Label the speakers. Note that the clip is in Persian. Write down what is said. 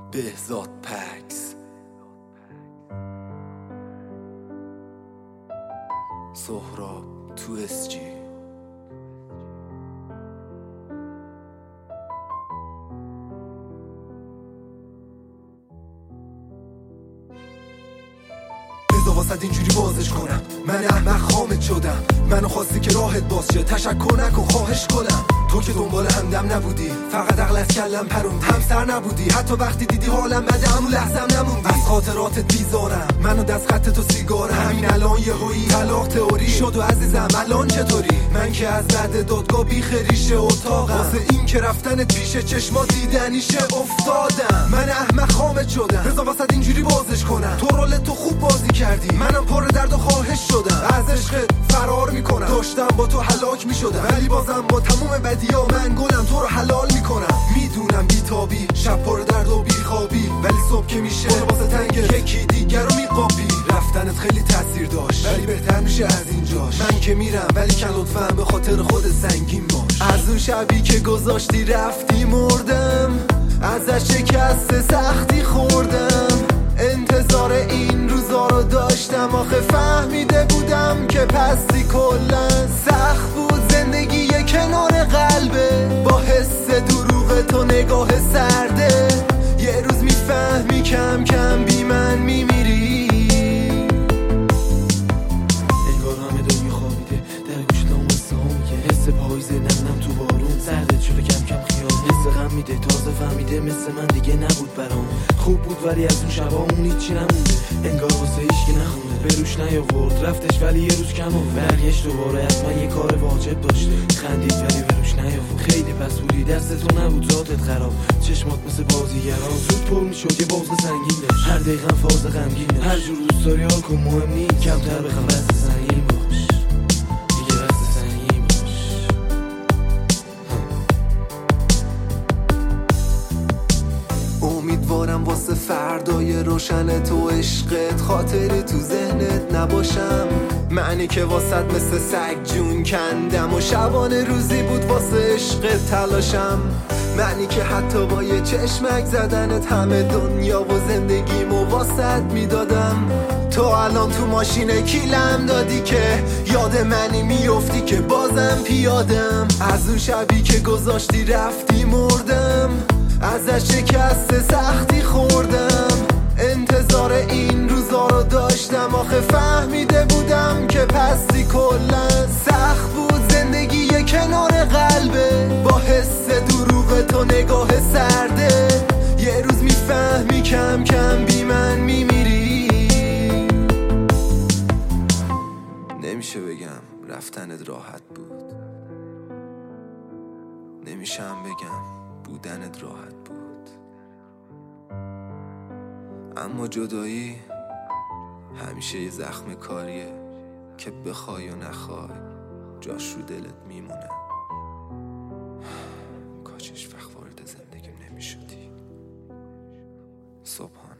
Speaker 1: بهزاد پکس، سهراب تو اسجی. واسد اینجوری بازش کنم، من احمق خامت شدم. منو خواستی که راحت باز شه، تشکر نکن خواهش کنم. تو که دنبال همدم نبودی، فقط عقل از کلم پروندی. همسر نبودی حتی وقتی دیدی حالم بده، همون لحظم نموندی. از خاطراتت بیزارم، منو دست خط تو سیگارم. همین الان یهویی طلاق تئوری شد و عزیزم الان چطوری؟ من که از بعد دادگاه بی خریشه اتاقم، واسه این که رفتنت پیش چشما دیدنیشه افتادم. من احمق خامت شدم، رضا واسد اینجوری بازش کنم. تو رول تو خوب بازی کردی، منم پر درد و خواهش شدم. از عشقت فرار میکنم، داشتم با تو هلاک میشدم، ولی بازم با تموم بدیا من گلم تو رو حلال میکنم. میدونم بیتابی، شب پر درد و بیخوابی، ولی صبح که میشه واسه تنگه یکی دیگر رو میقابی. رفتنت خیلی تاثیر داشت، ولی بهتر میشه از اینجاش. من که میرم ولی کن لطفاً به خاطر خود سنگین باش. از اون شبی که گذاشتی رفتی مردم، ازش شکست سختی خوردم. انتظار این روزا رو داشتم، آخه فهمیده بودم که پستی کلن سخت بود. زندگی کنار قلبه، با حس دروغ تو نگاه سرده. یه روز میفهمی کم کم بی من میمیری.
Speaker 2: انگار همه دنیا خوابیده، در گوشتام قصه ها میگه. حس پاییزه نم تو بارون، سردت شده کم کم خیال. حس غم میده، تازه فهمیده مثل من دیگه نبود برام. خوب بود ولی از اون شبا اون هیچی نمونده. انگار واسه هیچکی نخونده، به روش نیاورد رفتش ولی یه روز کم آورد. برگشت دوباره حتما یه کار واجب داشته. خندید ولی به روش نیاورد. خیلی پس بودی، دست تو نبود، ذاتت خراب. چشمات مثل بازیگرا زود پر میشد، یه بغض سنگین داشت. هر دقیقه فاز غمگین داشت. هر جور دوست داری حال کن، مهم نیست. کمتر بخوام دست سنگین باش، دیگه دست سنگین باش.
Speaker 1: امیدوارم واسه فردای روشن تو عشقت خاطری تو ذهنت نباشم. معنی که واسط مثل سگ جون کندم و شبانه روزی بود واسه عشقت تلاشم. معنی که حتی با یه چشمک زدنت همه دنیا و زندگیمو واسط میدادم. تو الان تو ماشین کیلم دادی که یاد منی میفتی که بازم پیادم. از اون شبی که گذاشتی رفتی مردم، ازش شکست سختی خوردم. انتظار این روزا رو داشتم، آخه فهمیده بودم که پستی کلن سخت بود. زندگی کنار قلبه، با حس دروغ تو نگاه سرده. یه روز میفهمی کم کم بی من میمیری. نمیشه بگم رفتنت راحت بود، نمیشم بگم بودنت راحت بود. اما جدایی همیشه یه زخم کاریه که بخوای و نخوای جاش رو دلت میمونه. کاش هیچ وقت وارد زندگیم نمیشدی. صبحانه.